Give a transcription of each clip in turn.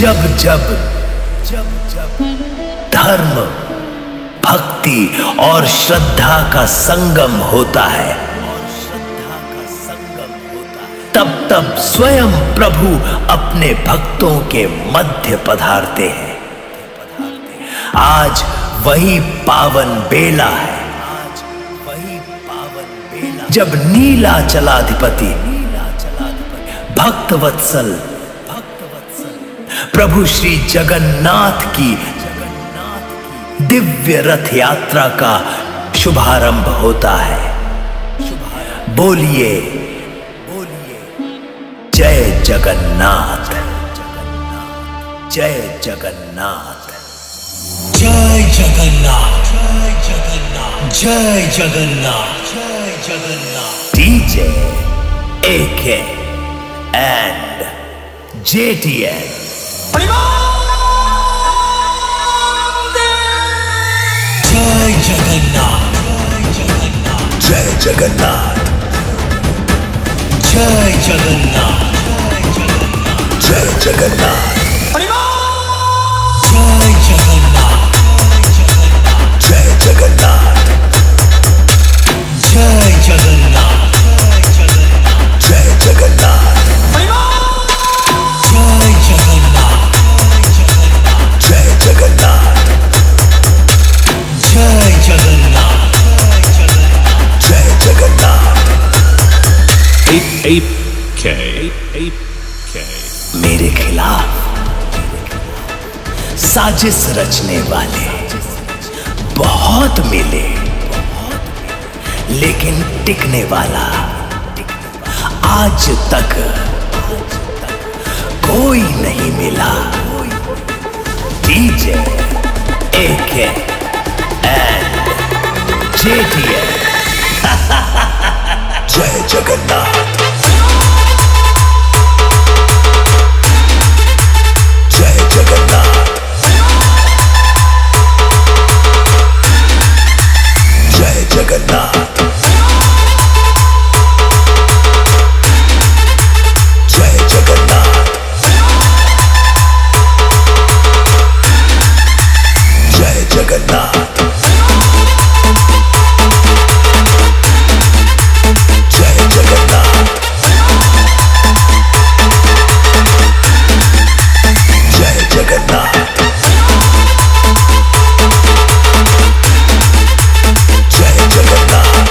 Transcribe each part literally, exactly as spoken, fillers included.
जब जब धर्म, भक्ति और श्रद्धा का संगम होता है, तब तब स्वयं प्रभु अपने भक्तों के मध्य पधारते हैं। आज वही पावन बेला है जब नीलाचलाधिपति भक्तवत्सल प्रभु श्री जगन्नाथ की दिव्य रथ यात्रा का शुभारंभ होता है। बोलिए जय जगन्नाथ, जय जगन्नाथ, जय जगन्नाथ, जय जगन्नाथ, जय जगन्नाथ, जय Jagannath. DJ AK and JTN. जय जगन्नाथ, जय जगन्नाथ, जय जगन्नाथ, जय जगन्नाथ, जय जगन्नाथ, जय जगन्नाथ, जय जगन्नाथ, जय जगन्नाथ, जय जगन्नाथ, जय जगन्नाथ, जय जगन्नाथ, जय Jagannath. eight K eight K मेरे खिलाफ साजिश रचने वाले बहुत मिले, लेकिन टिकने वाला आज तक कोई नहीं मिला। DJ AK and JTN. जय जगन्नाथ, जय जगन्नाथ, जय जगन्नाथ, जय जगन्नाथ, जय जगन्नाथ, जय जगन्नाथ, जय जगन्नाथ, जय Jagannath.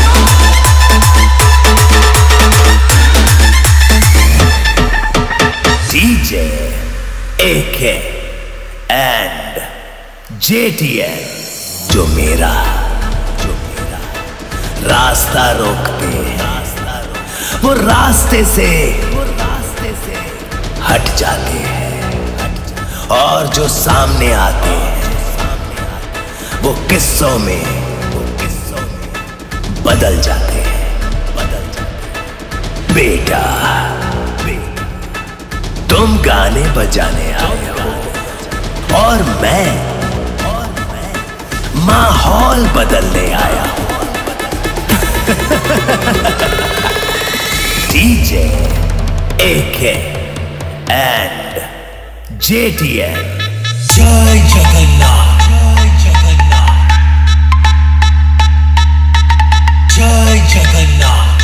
DJ AK and JTN. जो मेरा जो मेरा रास्ता रोकते हैं, वो रास्ते से वो रास्ते से हट जाते हैं, और जो सामने आते हैं वो किस्सों में वो किस्सों में बदल जाते हैं, बदल जाते हैं। बेटा, बेटा तुम गाने बजाने आए हो और मैं और मैं माहौल बदलने आया हूं। DJ AK and JTN. जय जगन्नाथ, जय जगन्नाथ, जय जगन्नाथ,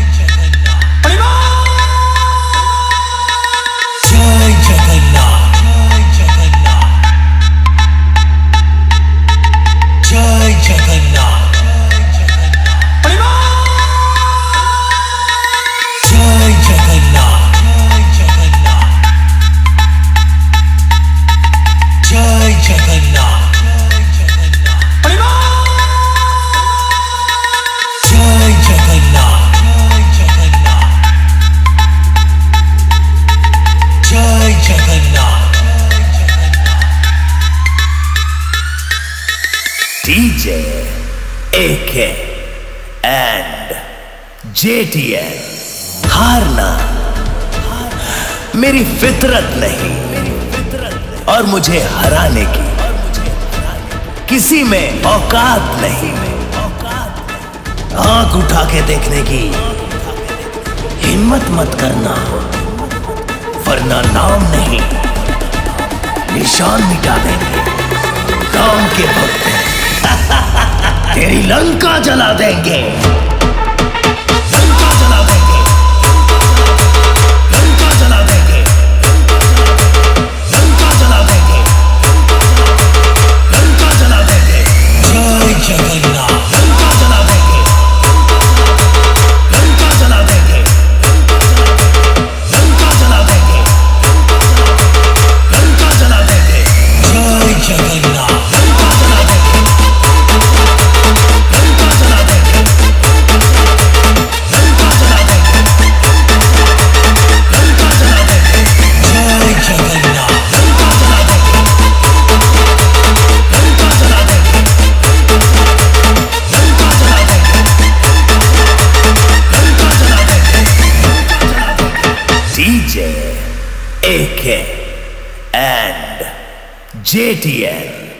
जय जगन्नाथ, जय जगन्नाथ, जय जगन्नाथ, जय जगन्नाथ, जय जगन्नाथ, जय Jagannath. DJ AK and JTN. हारना मेरी फितरत नहीं, और मुझे हराने की किसी में औकात नहीं। आंख उठा के देखने की हिम्मत मत करना, वरना नाम नहीं निशान मिटा देंगे। राम के भक्त तेरी लंका जला देंगे। लंका जला देंगे। लंका जला देंगे। लंका जला देंगे। लंका जला देंगे। जय जगन्नाथ। लंका जला देंगे। लंका जला देंगे। लंका जला देंगे। लंका जला देंगे। जय जगन्नाथ। लंका जला देंगे। लंका जला देंगे। लंका जला देंगे। लंका जला देंगे। जय जगन्नाथ। लंका जला देंगे। लंका जला देंगे। लंका जला देंगे। लंका जला देंगे। DJ A K and J T L